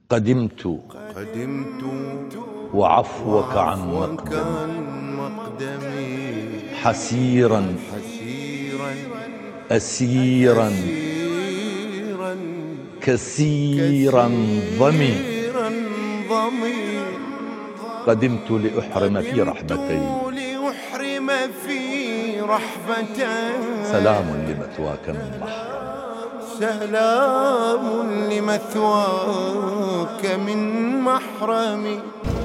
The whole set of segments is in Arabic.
قدمت وعفوك عن مقدمي حسيرا أسيرا كثيرا ضمي قدمت لأحرم في رحبتي سلام لمثواك من محرم سلام لمثواك من محرمي.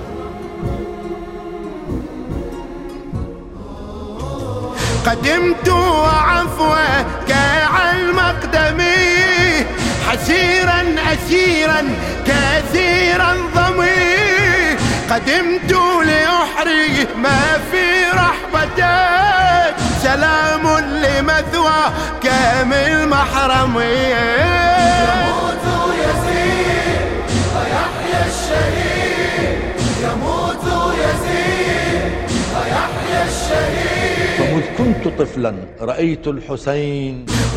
قدمت وعفوك عن مقدمي حسيرا أسيرا كثيرا ضمي قدمت لأحرم في رحبتك سلام لمثواك من محرمي. يموت يزيد ويحيى الشهيد يموت يزيد ويحيى الشهيد. ومذ كنت طفلا رأيت الحسين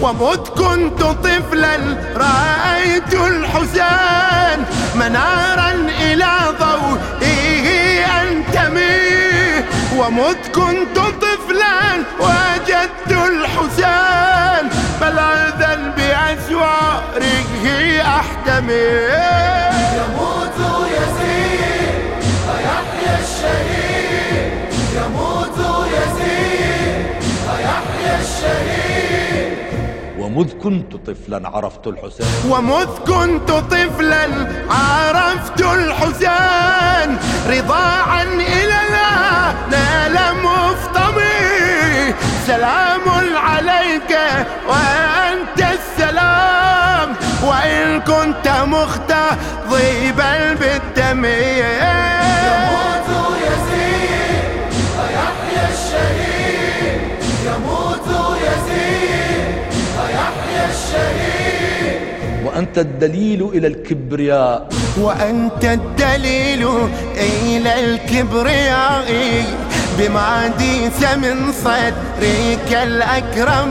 رأيت الحسين منارا إلى ضوئه أنتمي. ومذ كنت طفلا وجدت الحسين ملاذا بأسواره أحتمي. يموت يزيد ويحيى الشهيد يموت يزيد ويحيى الشهيد. ومذ كنت طفلا عرفت الحسين رضاعا إلى نال مفطمي. سلام عليك وأنت السلام وإن كنت مختضبا بالدم. يموت يزيد ويحيى الشهيد يموت يزيد ويحيى الشهيد. وأنت الدليل إلى الكبرياء بما ديس من صدرك الأكرم.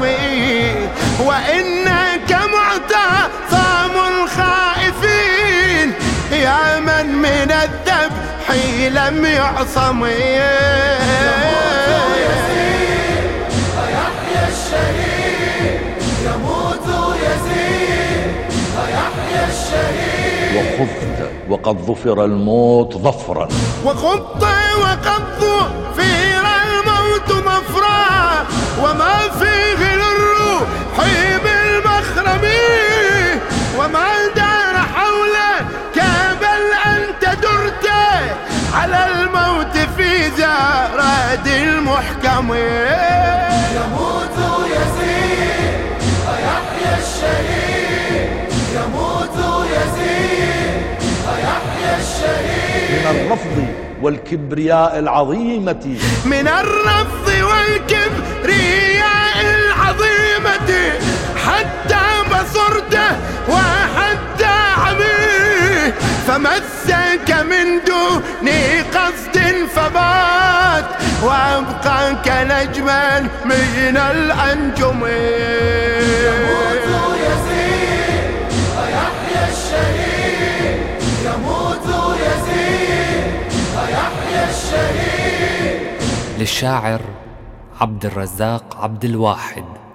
وإنك معتصم الخائفين يا من من الذبح لم يعصم. يموت يزيد ويحيى الشهيد يموت يزيد ويحيى الشهيد. وخفت وقد ظفر الموت ظفرا وما فيه للروح بالمخرم. وما دار حولك بل أنت درت على الموت في زراد المحكم. يموت يزيد ويحيى الشهيد يموت يزيد ويحيى الشهيد. من الرفض والكبرياء العظيمة حتى بصرته وحتى عميه. فمسك من دون قصد فبات وأبقاك نجما من الأنجم. يموت يزيد ويحيى الشهيد يموت يزيد ويحيى الشهيد. للشاعر عبد الرزاق عبد الواحد.